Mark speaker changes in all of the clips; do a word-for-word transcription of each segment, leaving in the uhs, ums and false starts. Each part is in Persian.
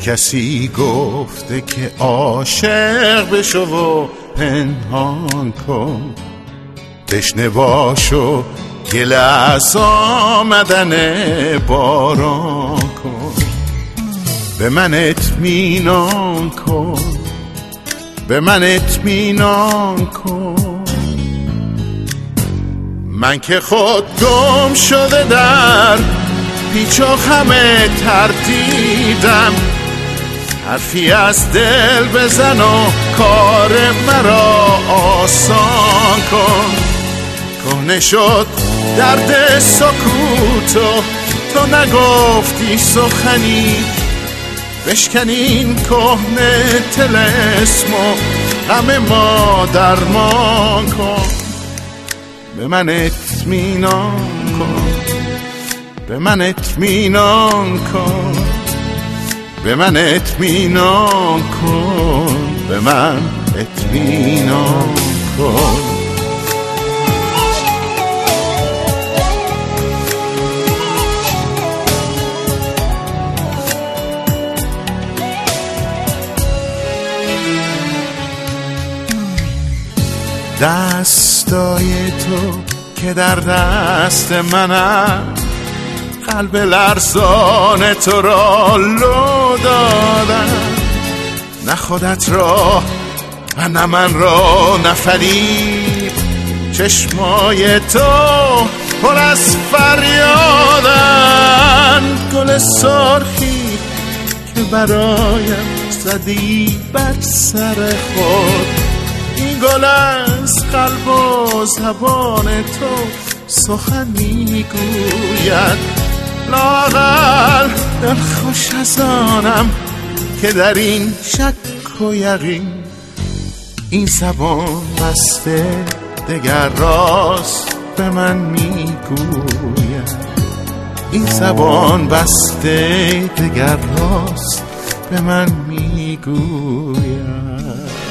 Speaker 1: کسی گفته که عاشق بشو و پنهان کن، تشنه باش و گله از آمدن باران کن. به من اطمینان کن، به من اطمینان کن. من که خود گم شده در پیچ و خم تردیدم، حرفی از دل بزن و کار مرا آسان کن. کهنه شد درد سکوت و تو نگفتی سخنی، بشکن این کهنه طلسم و غم ما درمان کن. به من اطمینان کن، به من اطمینان کن، به من اطمینان کن، به من اطمینان کن. دستای تو که در دست منم، قلب لرزان تو را لو دادم. نه خودت را و نه من را نفریب، چشمای تو پر از فریادن. گل سرخی که برایم زدی بر سر خود، این گل از قلب و زبان تو سخن میگوید. لااقل دلخوش از آنم که در این شک و یقین، این زبان بسته دگر راست به من میگوید. این زبان بسته دگر راست به من میگوید.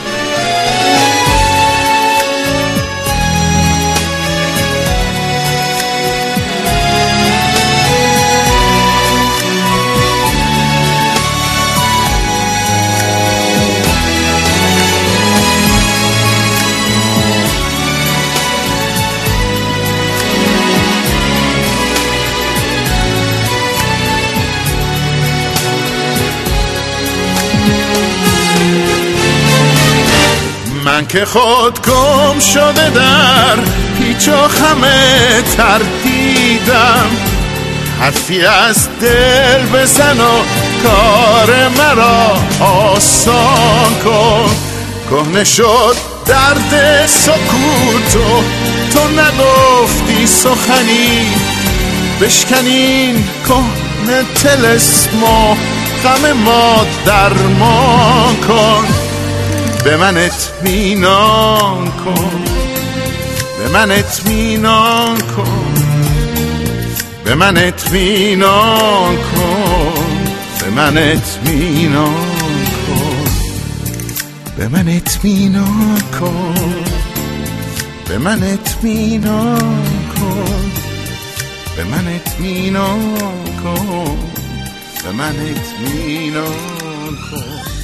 Speaker 1: من که خود گم شده در پیچ و خم تردیدم، حرفی از دل بزن و کار مرا آسان کن. کهنه شد درد سکوت و تو نگفتی سخنی، بشکن این کهنه طلسم و غم ما درمان کن. به من اطمینان کن، به من اطمینان کن، به من اطمینان کن، به من اطمینان کن، به من اطمینان کن، به من اطمینان کن، به من اطمینان کن، به من اطمینان کن.